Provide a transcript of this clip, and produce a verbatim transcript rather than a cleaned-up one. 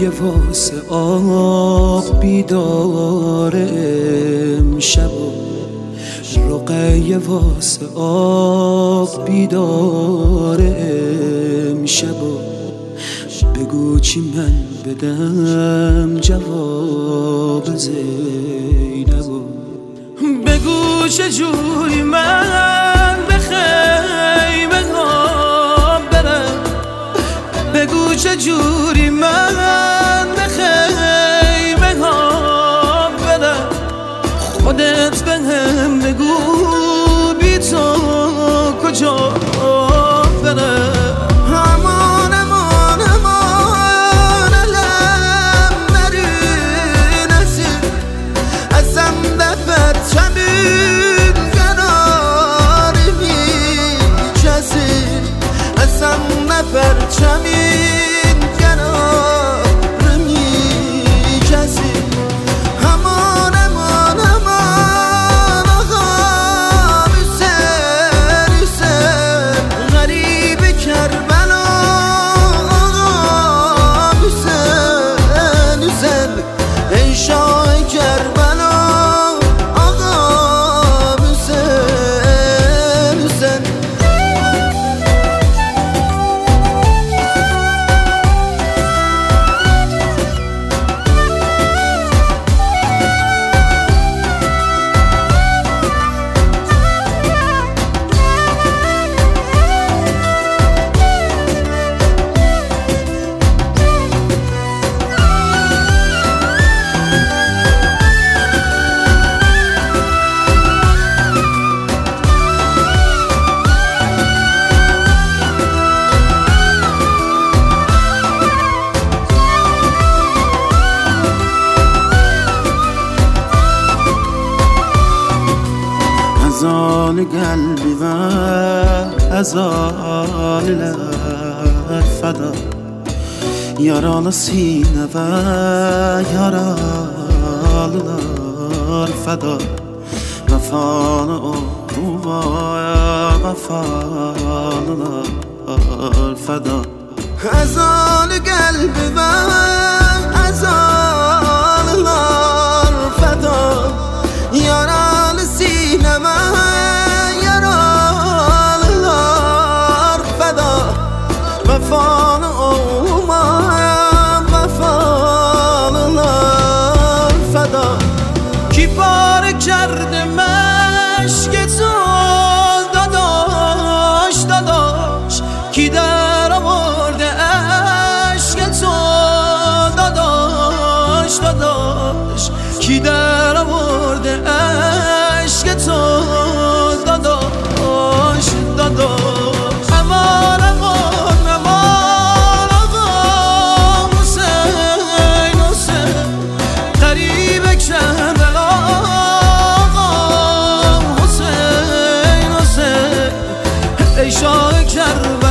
رقیه واسه آب بیدار امشب و رقیه واسه آب بیدار امشب و بگو چی من بدم جواب زینب و بگو چجوری من به خیمه ها برم بگو چجوری من به خیمه ها برم خودت به هم بگو بی تو کجا برم امان امان امان علم نری نزیر ازم به پرچمین قراری میجزی ازم به پرچمین قرار میجزی امان امان امان آقا حسین حسین غریب کربلا آقا حسین حسین ای شاه کربلا آقا حسین حسین ازال قلبی و ازال لب فدا یارال سینه و یارال لار فدا وفال او و وفال لار فدا ازال قلبی و ازال لار فدا یارال سینه و یارال لار فدا وفال او ما وفال لار فدا کی پاره کرده مشک تو داداش داداش کی در آورده عشق تو داداش داداش کی در آورده عشق تو داداش داداش امان امان امان آقا حسین حسین غریب کربلا آقا حسین حسین ای شاه کربلا